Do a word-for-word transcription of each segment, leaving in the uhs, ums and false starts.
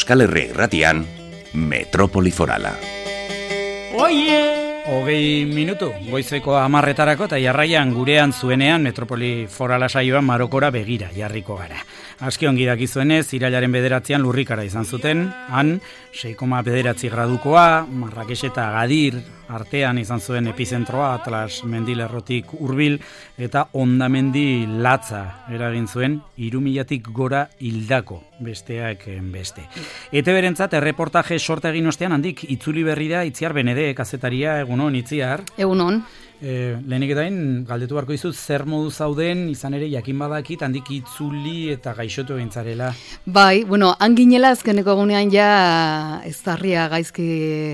Euskal Herria Irratian, Metropoli Forala. Oie! Hogei minutu, goizeko hamarretarako eta jarraian gurean zuenean Metropoli Forala saioan Marokora begira jarriko gara. Aski ongi dakizuenez, irailaren bederatzean lurrikara izan zuten, han sei koma bederatzi gradukoa, Marrakes eta Agadir artean izan zuen epizentroa, Atlas mendilerrotik hurbil eta hondamendi latza eragin zuen, hiru milatik gora hildako besteak beste. Ete berentzat erreportaje sorta egin ostean handik itzuli berri da Itziar Benede, kazetaria. Egunon, Itziar. Egunon. E, lehenik edain, galdetu beharko dizut, zer modu zauden, izan ere jakin badakit, handik itzuli eta gaixotu egin zarela. Bai, bueno, hanginela azkeneko egunean ja ez zarria gaizki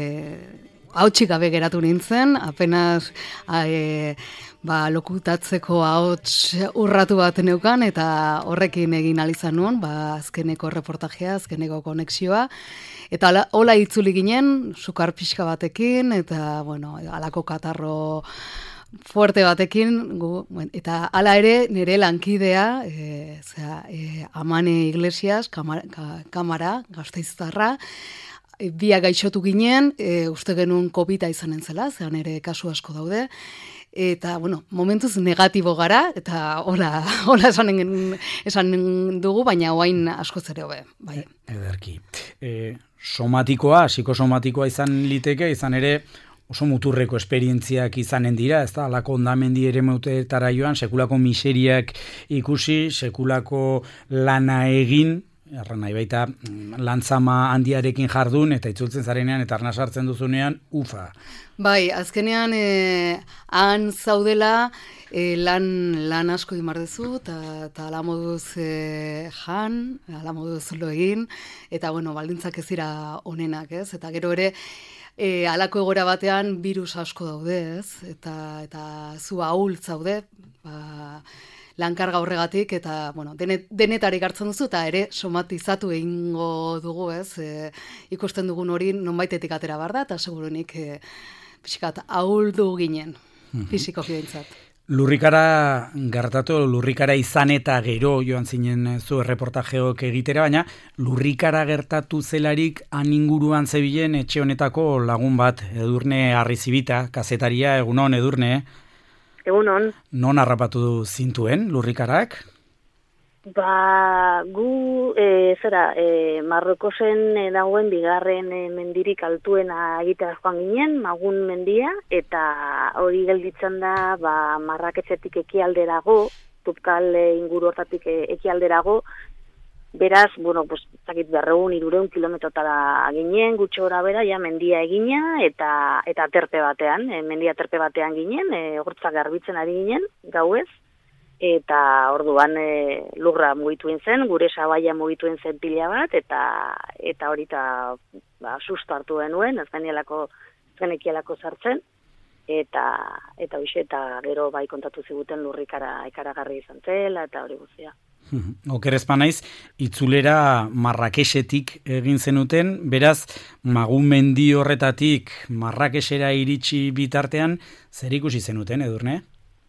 hautsik gabe geratu nintzen, apenas e, ba, lokutatzeko ahots urratu bat neukan, eta horrekin egin alizan nuen, ba, azkeneko reportajea, azkeneko konexioa, eta ala, hola itzuli ginen, sukar pixka batekin, eta, bueno, alako katarro fuerte batekin, gu, bueno, eta hala ere nire lankidea, e, zera, e, Amane Iglesias, kamara, ka, kamara Gasteiztarra, e, biak gaixotu ginen, e, uste genuen kobida izanen zela, zean ere kasu asko daude, eta, bueno, momentuz negatibo gara, eta hola, hola esanen, esanen dugu, baina oain asko ere hobe, bai. Ederki. E, somatikoa, psikosomatikoa izan liteke, izan ere oso muturreko esperientziak izanen dira, ez da, alako ondamendi ere meutetara joan, sekulako miseriak ikusi, sekulako lana egin, erran nahi baita lantzama handiarekin jardun, eta itzultzen zarenean, eta arna sartzen duzunean, ufa. Bai, azkenean eh, han zaudela eh, lan, lan asko imardezu, eta ala moduz eh, jan, ala moduz lo egin, eta bueno, baldintzak ez dira onenak, ez? Eta gero ere, E, alako egora batean virus asko daude, ez? Eta, eta zu ahul zaude, ba, lankarga horregatik, eta bueno, denet, denetarik hartzen duzu, eta ere somatizatu egingo dugu, ez? E, ikusten dugun hori nonbaitetik atera bar da, eta segurunik e, pixkat ahuldu ginen, fisikoki behintzat. Lurrikara gertatu, lurrikara izan eta gero joan zinen zu erreportajeok egitera, baina lurrikara gertatu zelarik han inguruan zebilen etxe honetako lagun bat, Edurne Arrizibita, kazetaria. Egunon, Edurne. Egunon. Non harrapatu zintuen lurrikarak? Ba, gu, e, zera, e, Marrokosen e, dagoen bigarren e, mendirik altuena egitea joan ginen, Magun mendia, eta hori gelditzen da, ba, Marraketxetik ekialderago, Tupkal e, inguru hortatik e, ekialderago, beraz, bueno, pues, zakit berreun, irureun kilometrotara ginen, gutxo gora bera, ja, mendia egina, eta eta aterpe batean, e, mendia aterpe batean ginen, e, hortzak garbitzen ari ginen, gauez, eta orduan e, lurra mugituen zen, gure sabaia mugituen zen pila bat, eta eta horita ba, susto hartu denuen, ez genielako, ez genekielako sartzen, eta eta hoxe, eta gero bai kontatu ziguten lurrikara ikaragarri izan zela, eta hori guztia. Oker naiz, itzulera Marrakesetik egin zenuten, beraz, Magun mendi horretatik Marrakesera iritsi bitartean, zer ikusi zenuten, Edurne?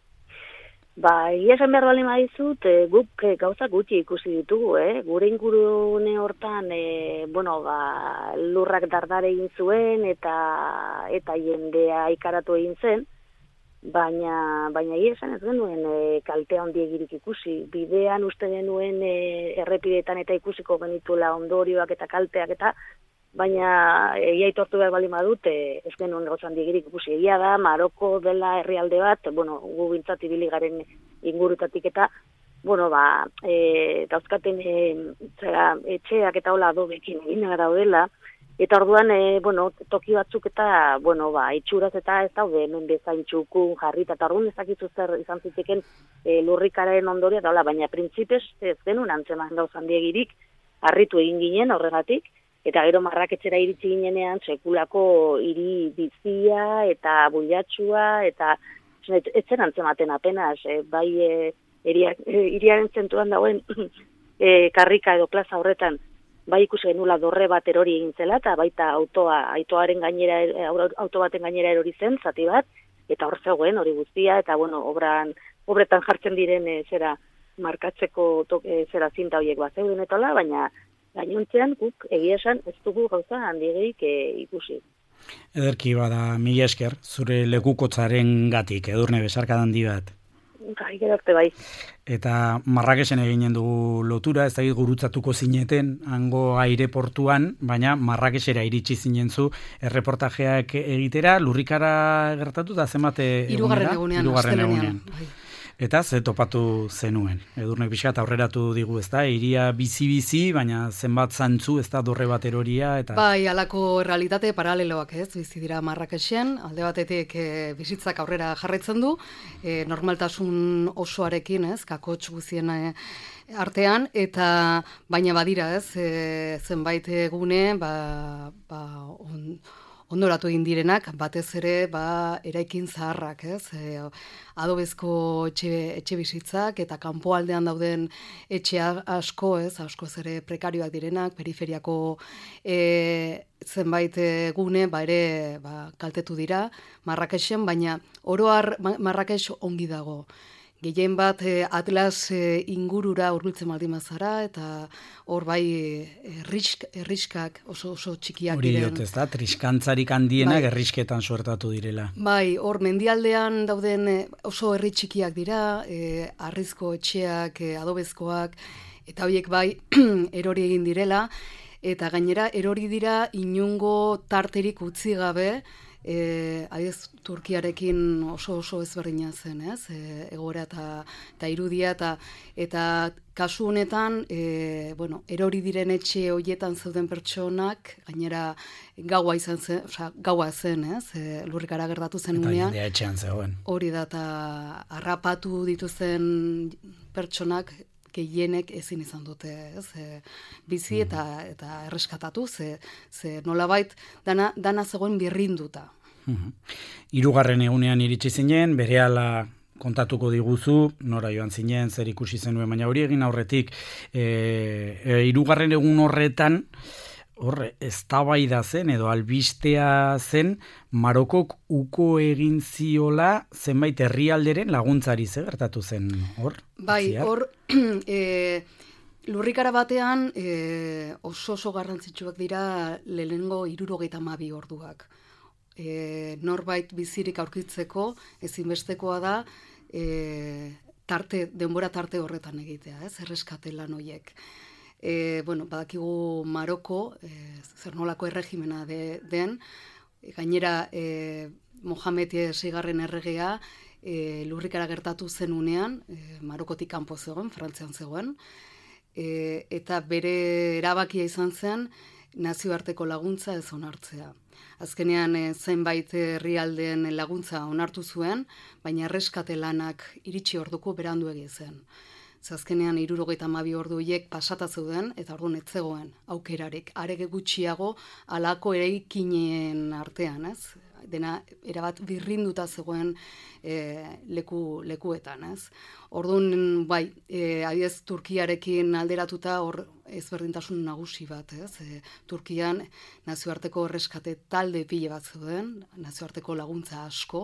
Ba, egia esan behar bali maizut, e, guk e, gauza gutxi ikusi ditugu, eh? Gure ingurune hortan, e, bueno, ba, lurrak dardare egin zuen, eta eta jendea ikaratu egin zen, baina, baina egia esan ez genuen e, kaltea ondiegirik ikusi. Bidean uste genuen e, errepidetan eta ikusiko genituela ondorioak eta kalteak eta, baina egia aitortu behar bali madut, e, ez genuen gauza handiegirik ikusi. Egia da, Maroko dela herrialde bat, bueno, gu bintzat ibili garen ingurutatik eta, bueno, ba, e, dauzkaten e, zera, etxeak eta hola adobekin egin daudela, eta orduan, e, bueno, toki batzuk eta, bueno, ba, itxuraz eta ez daude, hemen bezain txukun jarrita, eta orduan ezakizu zer izan ziteken e, lurrikaren ondoria, da hola, baina printzipez ez genuen antzeman gauza handiegirik, harritu egin ginen horregatik, eta gero Marraketxera iritsi ginenean sekulako hiri bizia eta builatsua eta etzen antzematen apenas, e, bai e, hiriaren zentuan dagoen e, karrika edo plaza horretan bai ikusi genula dorre bat erori egin zela, eta baita autoa, autoaren gainera, auto baten gainera erori zen, zati bat, eta hor zegoen hori guztia, eta bueno, obran, obretan jartzen diren e, zera markatzeko to, e, zera zinta horiek bat zeuden etola, baina Gainontzean guk egia esan ez dugu gauza handigeik e, ikusi. Ederki bada, mila esker, zure lekukotzaren gatik, Edurne, besarka handi bat. Gai, gerarte bai. Eta Marrakesen eginen dugu lotura, ez da gurutzatuko zineten, hango aireportuan, baina Marrakesera iritsi zinen zu, erreportajeak egitera, lurrikara gertatu da zenbat egunera? Hirugarren egunean, Hirugarren egunean. Bai. Eta ze topatu zenuen. Edurnek pixkat aurreratu digu, ez da, iria bizi-bizi, baina zenbat zantzu, ez da, dorre bat eroria. Eta... Bai, alako realitate paraleloak, ez, bizi dira Marrakesen, alde batetik e, bizitzak aurrera jarraitzen du, e, normaltasun osoarekin, ez, kakotx guzien e, artean, eta baina badira, ez, e, zenbait egune, ba, ba, on, ondoratu egin direnak, batez ere, ba, eraikin zaharrak, ez? E, adobezko etxe, etxe bizitzak eta kanpoaldean dauden etxe asko, ez? Askoz ere prekarioak direnak, periferiako e, zenbait gune, ba, ere ba, kaltetu dira Marrakesen, baina oro har Marrakes ongi dago. Gehien bat eh, Atlas eh, ingurura hurbiltzen baldin bazara, eta hor bai errisk, erriskak oso oso txikiak hori diren. Hori diot, ez da, triskantzarik handienak bai. Errisketan suertatu direla. Bai, hor mendialdean dauden oso herri txikiak dira, eh, harrizko etxeak, eh, adobezkoak, eta horiek bai erori egin direla, eta gainera erori dira inungo tarterik utzi gabe, E, adiez, Turkiarekin oso oso ezberdina zen, ez? E, egoera eta, eta irudia, eta, eta kasu honetan, e, bueno, erori diren etxe horietan zeuden pertsonak, gainera gaua izan zen, osea, gaua zen, ez? E, lurrikara gertatu zen unean. Eta etxean zegoen. Hori da, eta harrapatu dituzten pertsonak, gehienek ezin izan dute, ez? E, bizi eta eta erreskatatu, ze, ze nolabait dana, dana zegoen birrinduta. Hirugarren egunean iritsi zinen, berehala kontatuko diguzu, nora joan zinen, zer ikusi zenuen, baina hori egin aurretik, hirugarren e, e, egun horretan, horre, eztabaida zen, edo albistea zen, Marokok uko egin ziola zenbait herrialderen laguntzari, ze gertatu zen hor? Bai, hor, e, lurrikara batean e, oso oso garrantzitsuak dira lehenengo hirurogeita hamabi orduak. E, norbait bizirik aurkitzeko ezinbestekoa da e, tarte, denbora tarte horretan egitea, ez? Erreskate lan horiek. E, bueno, badakigu Maroko, e, zer nolako erregimena de, den, e, gainera e, Mohamed seigarren erregea e, lurrikara gertatu zen unean, e, Marokotik kanpo zegoen, Frantzian zegoen, e, eta bere erabakia izan zen nazioarteko laguntza ez onartzea. Azkenean e, zenbait herrialdeen laguntza onartu zuen, baina erreskate lanak iritsi orduko berandu egi zen. Azkenean hirurogeita hamabi ordu horiek pasata zeuden, eta orduan ez zegoen aukerarik, arege gutxiago halako eraikinen artean, ez? Dena erabat birrinduta zegoen e, leku, lekuetan, ez? Orduan, bai, e, adiez Turkiarekin alderatuta hor ezberdintasun nagusi bat, ez? E, Turkian nazioarteko erreskate talde pile bat zeuden, nazioarteko laguntza asko,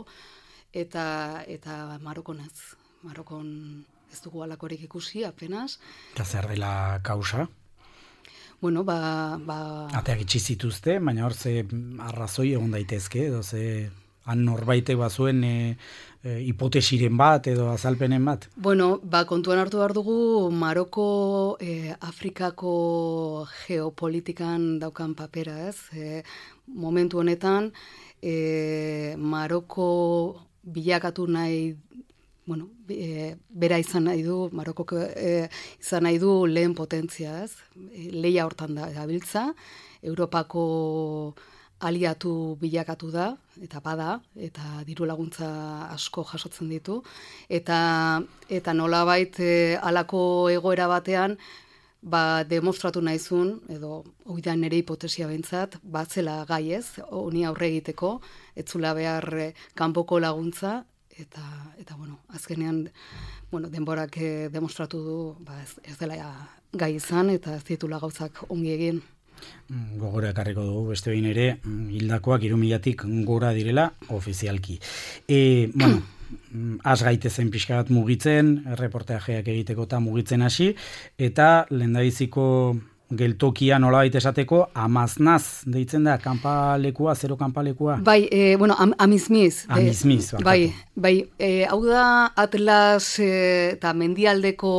eta, eta Marokon ez, Marokon ez dugu alakorik ikusi, apenas. Eta zer dela kausa? Bueno, ba... ba... Ateak itxi zituzte, baina hor ze arrazoi egon daitezke, edo ze han norbaite bazuen e, e, hipotesiren bat edo azalpenen bat? Bueno, ba, kontuan hartu behar dugu Maroko e, Afrikako geopolitikan daukan papera, ez? E, momentu honetan, e, Maroko bilakatu nahi bueno, e, bera izan nahi du, Marokok e, izan nahi du lehen potentzia, ez? E, leia hortan da gabiltza, Europako aliatu bilakatu da, eta bada, eta diru laguntza asko jasotzen ditu, eta, eta nolabait e, halako egoera batean, ba, demostratu nahizun, edo hori da nire hipotesia behintzat, batzela gai ez, honi aurre egiteko, etzula behar e, kanpoko laguntza, Eta, eta bueno, azkenean bueno, denborak eh, demostratu du ba, ez, ez dela gai izan eta ez ditula gauzak ongi egin. Gogora ekarriko dugu, beste behin ere, hildakoak hirumilatik gora direla ofizialki. E, bueno, az gaitezen pixka bat mugitzen, erreportajeak egiteko eta mugitzen hasi, eta lehendabiziko geltokia nolabait esateko, amaznaz, deitzen da, kanpalekua, zero kanpalekua? Bai, e, bueno, am, amizmiz. Amizmiz, e, Bai, bai, e, hau da Atlas e, eta mendialdeko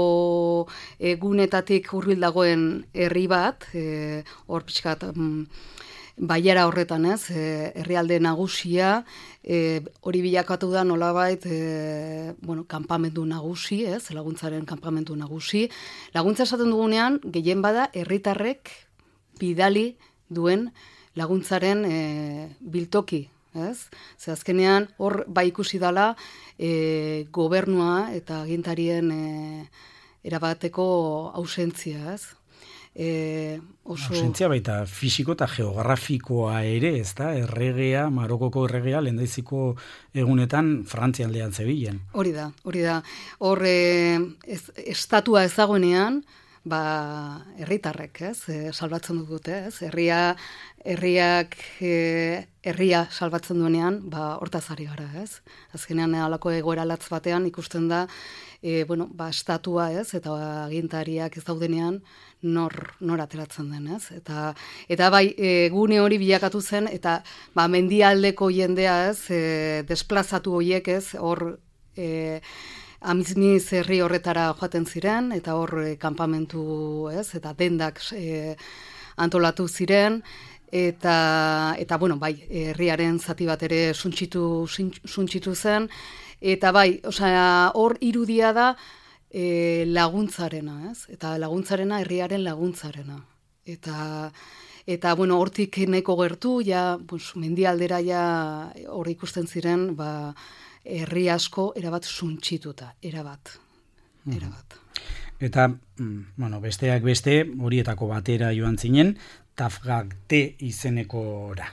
egunetatik hurbil dagoen herri bat, e, hor pixkat, mm, baiara horretan, ez, e, herrialde nagusia, e, hori bilakatu da nolabait, e, bueno, kanpamendu nagusi, ez, laguntzaren kanpamendu nagusi. Laguntza esaten dugunean, gehien bada, herritarrek bidali duen laguntzaren e, biltoki, ez? Ze azkenean, hor bai ikusi dala, e, gobernua eta agintarien e, erabateko ausentzia, ez? E, oso... Ausentzia baita fisiko eta geografikoa ere, ez da? Erregea, Marokoko erregea, lehendaiziko egunetan Frantzian aldean zebilen. Hori da, hori da. Hor, e, ez, estatua ezagunean, ba, herritarrek, ez? E, salbatzen dute, ez? Herria, herriak, e, herria salbatzen duenean, ba, hortaz ari gara, ez? Azkenean, halako egoera latz batean ikusten da, e, bueno, ba, estatua, ez? Eta agintariak ez daudenean, nor, nor ateratzen den, ez? Eta, eta bai, e, gune hori bilakatu zen, eta ba, mendialdeko jendea, ez? E, desplazatu horiek, ez? Hor, e, amizmiz herri horretara joaten ziren, eta hor e, kanpamentu, ez? Eta dendak e, antolatu ziren, eta, eta bueno, bai, herriaren zati bat ere suntsitu, suntsitu zen, eta bai, osea, hor irudia da, E, laguntzarena, ez? Eta laguntzarena, herriaren laguntzarena. Eta, eta bueno, hortik nahiko gertu, ja, pues, mendialdera ja hor ikusten ziren, ba, herri asko erabat suntsituta, erabat, erabat. Eta, bueno, besteak beste, horietako batera joan zinen, Tafgagte izenekora.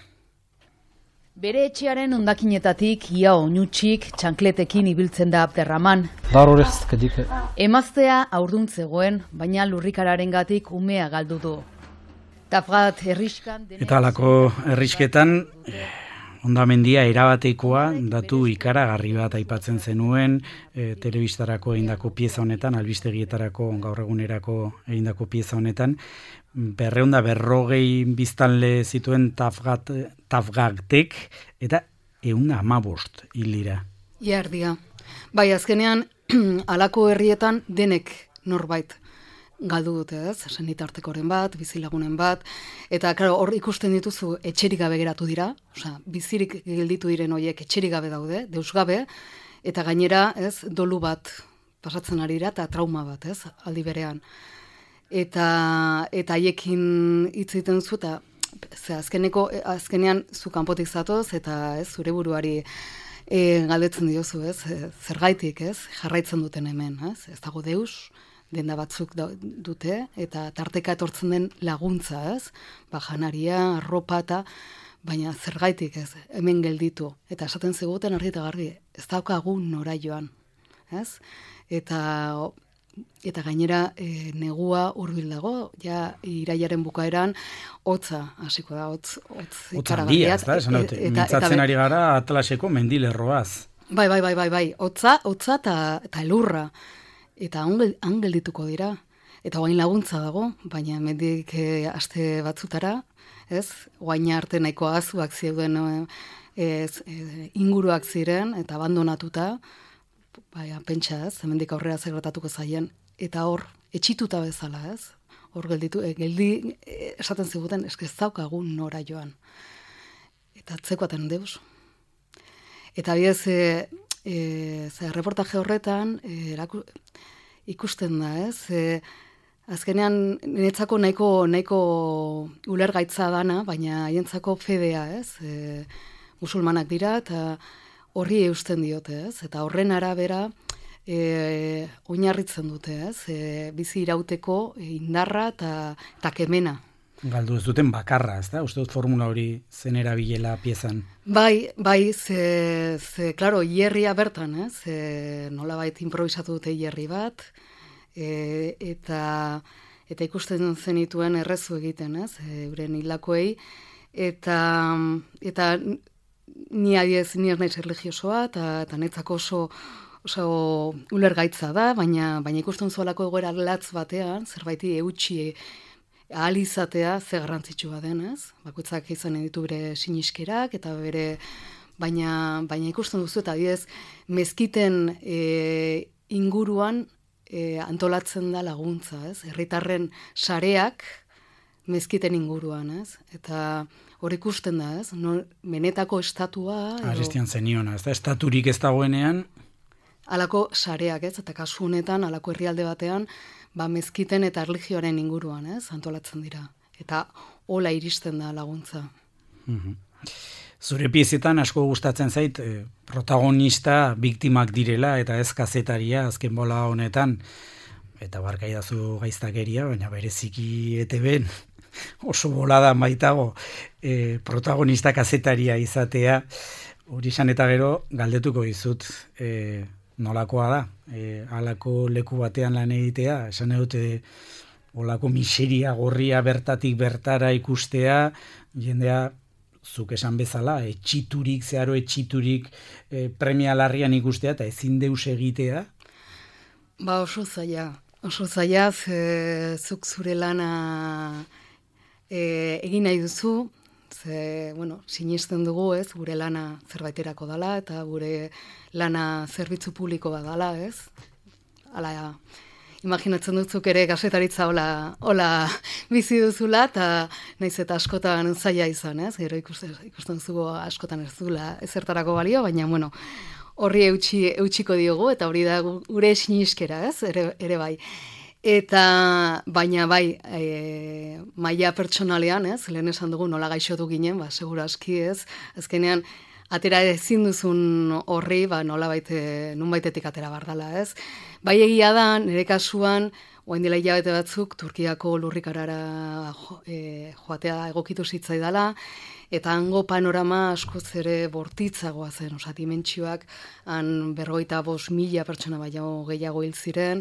Bere etxearen hondakinetatik ia oinutxik txankletekin ibiltzen da Abderraman. Emaztea haurdun zegoen, baina lurrikararengatik umea galdu du. Tafgat herriskan... Eta halako herrisketan, hondamendia erabatekoa, datu ikaragarri bat aipatzen zenuen, e, telebistarako egindako pieza honetan, albistegietarako gaur egunerako egindako pieza honetan, berreunda berrogei biztanle zituen Tafgat, Tafgagtek, eta ehun hamabost hilira. Jardia. Bai, azkenean, halako herrietan denek norbait galdu dute, ez? Senitartekoren bat, bizilagunen bat, eta claro, hor ikusten dituzu etxerik gabe geratu dira, osea, bizirik gelditu diren horiek etxerik gabe daude, deus gabe, eta gainera, ez, dolu bat pasatzen ari dira eta trauma bat, ez, aldi berean. Eta eta haiekin hitz egiten zu eta ze azkeneko azkenean zu kanpotik zatoz eta ez zure buruari e, galdetzen diozu, ez? Zergaitik, ez? Jarraitzen duten hemen, ez? Ez dago deus, denda batzuk da, dute eta tarteka etortzen den laguntza, ez? Ba janaria, arropa eta baina zergaitik, ez? Hemen gelditu eta esaten ziguten argi eta garbi, ez daukagu nora joan, ez? Eta Eta gainera e, negua hurbil dago, ja irailaren bukaeran hotza hasiko da, hotz hotz ikaragarria. Hotza esan dute, mintzatzen ari gara Atlaseko mendilerroaz. Bai, bai, bai, bai, bai, hotza, hotza eta eta elurra. Eta han geldituko dira. Eta orain laguntza dago, baina hemendik e, aste batzutara, ez? Orain arte nahiko azuak zeuden e, e, inguruak ziren eta abandonatuta. Baina, pentsa ez, hemendik aurrera zegratatuko zaien, eta hor, etxituta bezala ez, hor gelditu, e, geldi, e, esaten ziguten, eske ez daukagun nora joan. Eta atzekoaten deus. Eta bidez, e, e, ze, reportaje horretan, e, eraku, ikusten da ez, e, azkenean niretzako nahiko, nahiko ulergaitza dana, baina haientzako fedea ez, e, musulmanak dira, eta horri eusten diote, ez? Eta horren arabera e, oinarritzen dute, ez? E, bizi irauteko indarra eta eta kemena. Galdu ez duten bakarra, ez da? Uste dut formula hori zen erabilela piezan. Bai, bai, ze, ze claro, hierria bertan, ez? E, nolabait improvisatu dute hierri bat, e, eta eta ikusten zenituen errezu egiten, ez? E, euren hilakoei, eta eta ni adiez, ni ez naiz erlijiosoa, eta, eta netzako oso, oso ulergaitza da, baina, baina ikusten zuelako egoera latz batean, zerbaiti eutxi ahal izatea ze garrantzitsua den, ez? Bakoitzak izan ditu bere siniskerak eta bere baina baina ikusten duzu eta adibidez mezkiten e, inguruan e, antolatzen da laguntza, ez? Herritarren sareak mezkiten inguruan, ez? Eta hor ikusten da, ez? No, benetako estatua edo Arestian zeniona, ez da estaturik ez dagoenean halako sareak, ez? Eta kasu honetan halako herrialde batean ba mezkiten eta erlijioaren inguruan, ez? Antolatzen dira. Eta hola iristen da laguntza. Mhm. Zure piezetan asko gustatzen zait eh, protagonista biktimak direla eta ez kazetaria azken bola honetan eta barkaidazu gaiztakeria, baina bereziki E T Bn oso bolada baitago eh, protagonista kazetaria izatea. Hori izan eta gero galdetuko dizut eh, nolakoa da, eh, halako leku batean lan egitea, esan edute olako miseria gorria bertatik bertara ikustea, jendea zuk esan bezala, etxiturik, zeharo etxiturik e, premia larrian ikustea eta ezin deus egitea? Ba oso zaila, oso zaila, ze, zuk zure lana e, egin nahi duzu, ze, bueno, sinisten dugu, ez, gure lana zerbaiterako dala, eta gure lana zerbitzu publiko bat dala, ez? Hala, imaginatzen dutzuk ere gazetaritza hola, hola bizi duzula, eta naiz eta askotan zaila izan, ez? Gero ikusten, ikusten duzu askotan ez dula ezertarako balio, baina, bueno, horri eutxi, eutxiko diogu, eta hori da gure siniskera, ez? Ere, ere bai. Eta, baina bai, e, maila pertsonalean, ez? Lehen esan dugu nola gaixotu ginen, ba, segura aski, ez? Azkenean, atera ezin duzun horri, ba, nola baite, nun baitetik atera bardala, ez? Bai egia da, nire kasuan, oain dela hilabete batzuk, Turkiako lurrikarara jo, e, joatea egokitu zitzaidala, eta hango panorama askoz ere bortitzagoa zen, osa, dimentsioak, han berrogeita bost mila pertsona baino gehiago hil ziren,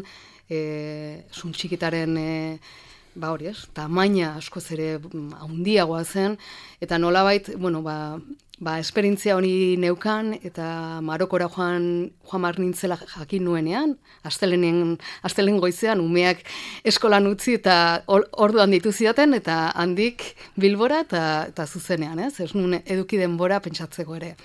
e, suntxikitaren e, ba hori ez, tamaina askoz ere handiagoa zen, eta nolabait, bueno, ba, ba esperientzia hori neukan, eta Marokora joan, joan mar nintzela jakin nuenean, astelenen, astelen goizean, umeak eskolan utzi, eta or, orduan ditu zidaten, eta handik Bilbora, eta, eta zuzenean, ez, ez nuen eduki denbora pentsatzeko ere.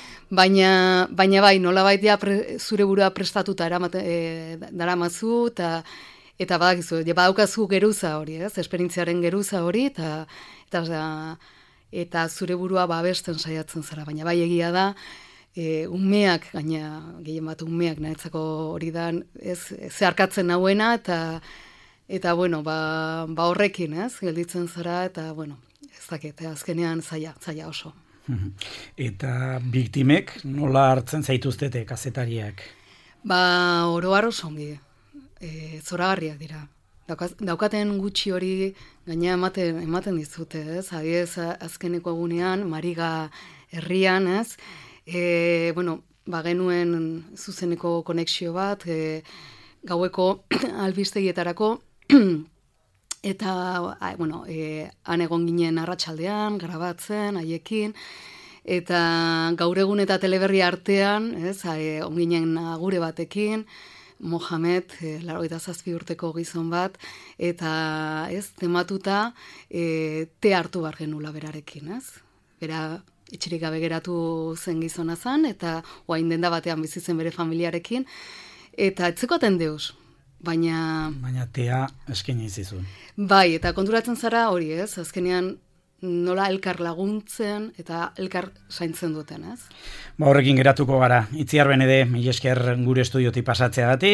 Baina, baina bai, nolabait ja pre, zure burua prestatuta eramate, e, daramazu, eta Eta badakizu, badaukazu geruza hori, ez? Esperientziaren geruza hori, eta, eta, eta zure burua babesten saiatzen zara. Baina bai egia da, e, umeak, gaina gehien bat umeak niretzako hori da, ez, zeharkatzen nauena, eta, eta bueno, ba, ba horrekin, ez? Gelditzen zara, eta, bueno, ez dakit, azkenean zaila, zaila oso. Eta biktimek nola hartzen zaituztete kazetariak? Ba, oro har oso ongi. E, zoragarriak dira. Daukaz, daukaten gutxi hori gaina ematen, ematen dizute, ez? Adiez, azkeneko egunean, Mariga herrian, ez? E, bueno, ba genuen zuzeneko konexio bat, e, gaueko albistegietarako, eta, a, bueno, e, han egon ginen arratsaldean, grabatzen, haiekin, eta gaur egun eta teleberri artean, ez? E, on ginen agure batekin, Mohamed, e, laurogeita zazpi urteko gizon bat, eta ez, tematuta e, te hartu bar genula berarekin, ez? Bera etxerik gabe geratu zen gizona zen, eta oain denda batean bizi zen bere familiarekin, eta etzekoaten deus, baina... Baina tea eskaini zizun. Bai, eta konturatzen zara hori, ez? Azkenean nola elkar laguntzen eta elkar zaintzen duten, ez? Ba horrekin geratuko gara. Itziar Benede, mila esker gure estudiotik pasatzeagatik.